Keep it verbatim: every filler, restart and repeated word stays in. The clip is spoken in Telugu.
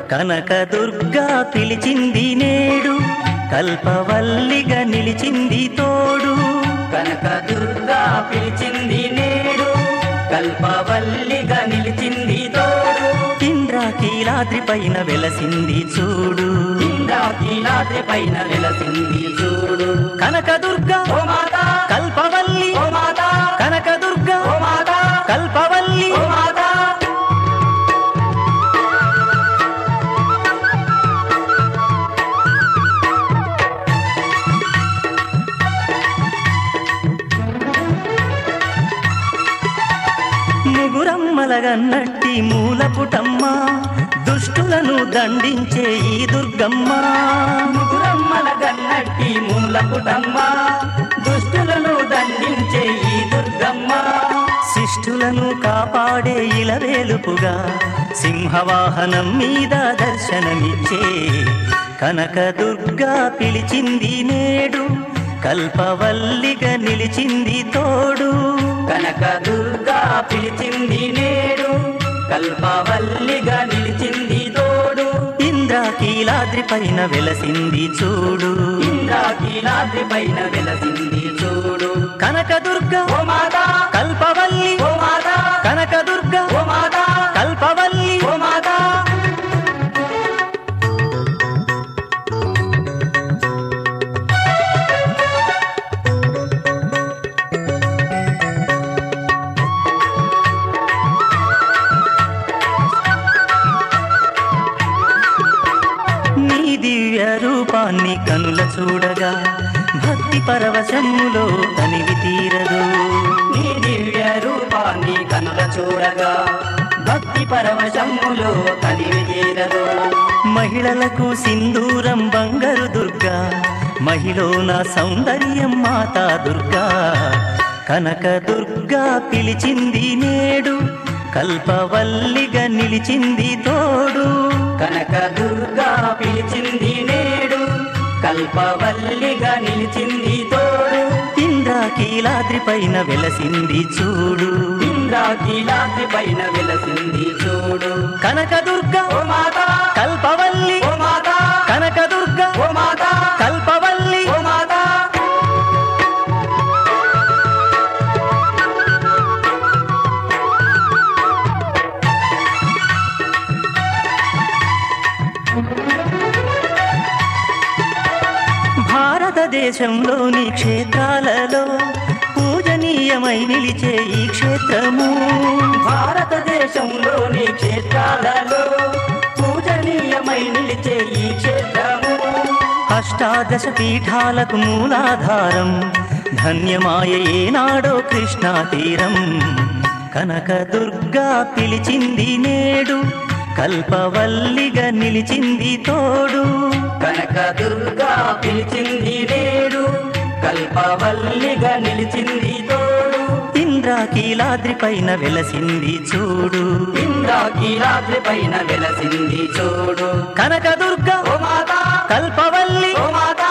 కనకదుర్గా పిలిచింది నేడు, కల్పవల్లిగా నిలిచింది తోడు. కనకదుర్గా పిలిచింది నేడు, కల్పవల్లిగా నిలిచింది తోడు. ఇంద్రకీలాద్రి పైన వెలసింది చూడు, ఇంద్రకీలాద్రి పైన వెలసింది చూడు. కనకదుర్గా ఓ మాతా కల్పవల్లి, ఓ మాతా కనకదుర్గా ఓ మాతా కల్పవల్లి. ఓ మాతా. ముగురమ్మలగన్నట్టి మూలపుటమ్మ, దుష్టులను దండించే ఈ దుర్గమ్మ. ముగురమ్మలగన్నట్టి మూలపుటమ్మ, దుష్టులను దండించే ఈ దుర్గమ్మ. శిష్టులను కాపాడే ఇలవేలుపుగా, సింహవాహనం మీద దర్శనమిచ్చే కనకదుర్గా పిలిచింది నేడు, కల్పవల్లిగా నిలిచింది తోడు. కనకదుర్గా పిలిచింది నేడు, కల్పవల్లిగా నిలిచింది తోడు. ఇంద్రకీలాద్రి పైన వెలసింది చూడు, ఇంద్రకీలాద్రి పైన వెలసింది చూడు. కనకదుర్గా ఓ మాతా కల్పవల్లి, ఓ మాతా కనకదుర్గా ఓ మాతా కల్పవల్లి. ఓ మాతా. నీ దివ్య రూపాన్ని కనుల చూడగా, భక్తి పరవశములో తనివి తీరదు. నీ దివ్య రూపాన్ని కనుల చూడగా, భక్తి పరవశములో తనివి తీరదు. మహిళలకు సింధూరం బంగారు దుర్గా, మహిళన సౌందర్యం మాతా దుర్గా. కనకదుర్గా పిలిచింది నేడు, కల్పవల్లిగా నిలిచింది తోడు. కనకదుర్గా పిలిచింది నేడు, కల్పవల్లిగా నిలిచింది తోడు. ఇంద్రకీలాద్రి పైన వెలసింది చూడు, ఇంద్రకీలాద్రి పైన వెలసింది చూడు. కనకదుర్గా ఓ మాతా కల్పవల్లి, ఓ మాతా కనకదుర్గా ఓ మాతా కల్పవల్లి. ఓ మాతా. భారతదేశంలోని క్షేత్రాలలో పూజనీయమై నిలిచే ఈ క్షేత్రము, భారతదేశంలోని క్షేత్రాలలో పూజనీయమై నిలిచే ఈ క్షేత్రము. అష్టాదశ పీఠాలకు మూలాధారం, ధన్యమాయ ఏనాడో కృష్ణా తీరం. కనకదుర్గా పిలిచింది నేడు, కల్పవల్లిగా నిలిచింది తోడు. కనకదుర్గా పిలిచింది నేడు, కల్పవల్లిగా నిలిచింది తోడు. ఇంద్రకీలాద్రి పైన వెలసింది చూడు, ఇంద్రకీలాద్రి పైన వెలసింది చూడు. కనకదుర్గా ఓ మాతా కల్పవల్లి, ఓ మాతా